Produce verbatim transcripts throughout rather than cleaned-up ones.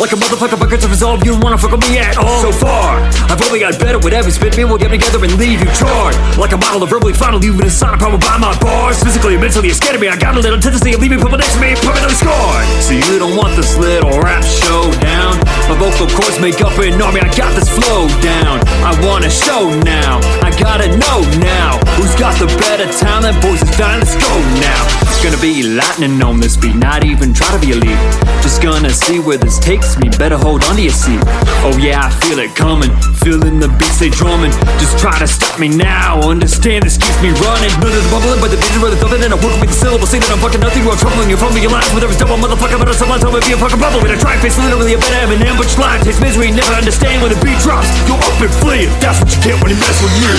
Like a motherfucker bucket to resolve, you don't wanna fuck with me at all. So far, I've only got better with every spit. Me, we'll get together and leave you charred. Like a model of verbally final, leaving a sonic power by my bars. Physically and mentally, you're scared of me. I got a little tendency of leaving people next to me, permanently scarred. So you don't want this little rap showdown. My vocal cords make up an army, I got this flow down. I wanna show now, I gotta know now. Who's got the better talent? Boys, it's time, let's go now. It's gonna be lightning on this beat, not even try to be elite. Just gonna see where this takes me, better hold on to your seat. Oh yeah, I feel it coming, feeling the beats they drumming. Just try to stop me now, understand this keeps me running. None of the bubbling, but the vision rather thumping. And I'm working with the syllable, say that I'm fucking nothing. You're troubling, you're fumbling your lines with every double motherfucker. But I'm someone tell me be a fucking bubble. When I try face literally a better M and M, but line takes misery, never understand when the beat drops. You'll up and flee, that's what you get when you mess with me.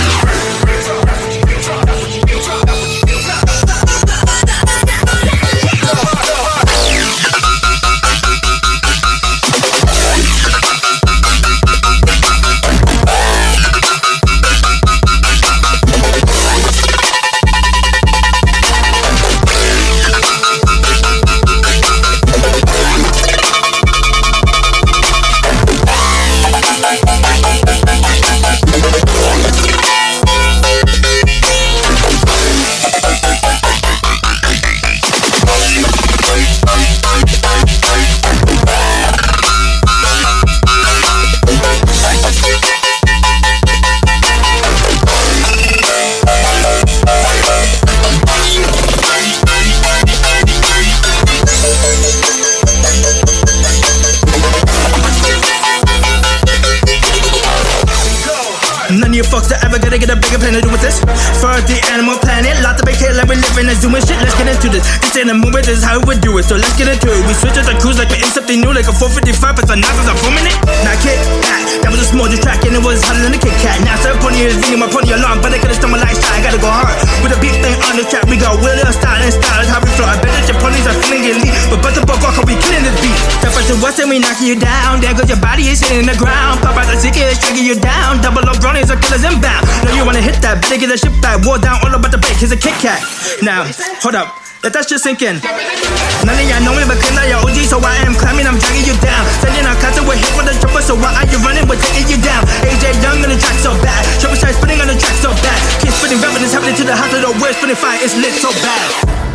None of you fucks are ever gonna get a bigger plan to do with this. For the animal planet, lot to make here like we living and zooming shit. Let's get into this. This ain't a movie, this is how we do it. So let's get into it. We switch up the cruise like we're in something new, like a four fifty-five, but the knife is a four minute. Now kick back, that was a small distract and it was harder than a Kit Kat. Now seven pony is ringing my pony alarm, but I could've stumbled like shot. I gotta go hard with a beat thing on the track. We got wheel style and style is how we flow. I bet that your ponies are feeling elite, but but the buck walk, we killing this beat. Step up to west and we knocking you down. There goes your body is hitting the ground. Pop out the ticket, striking you down. Double up bronies are killers inbound. Know you wanna hit that, better get that shit back. War down, all about the break, here's a Kit Kat. Now, hold up, let that shit sink in. None of y'all know me, but claim that you're O G, so I am climbing, I'm dragging you down. Sending out cuts, we're hit with a jumper, so why are you running? We're taking you down. A J Young on the track so bad. Triple shot spinning on the track so bad. Keep spinning, rapping is happening to the house of the worst, spinning fire, it's lit so bad.